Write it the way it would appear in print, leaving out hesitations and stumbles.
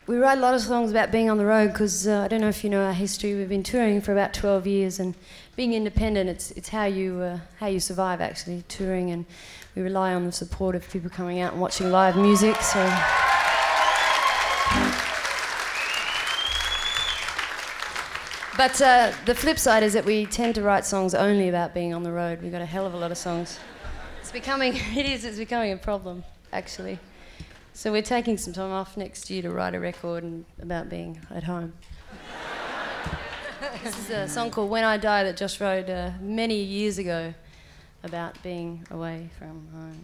We write a lot of songs about being on the road because I don't know if you know our history. We've been touring for about 12 years, and being independent, it's how you survive actually touring, and we rely on the support of people coming out and watching live music. So. But the flip side is that we tend to write songs only about being on the road. We've got a hell of a lot of songs. It's becoming a problem actually. So we're taking some time off next year to write a record about being at home. This is a song called When I Die that Josh wrote many years ago about being away from home.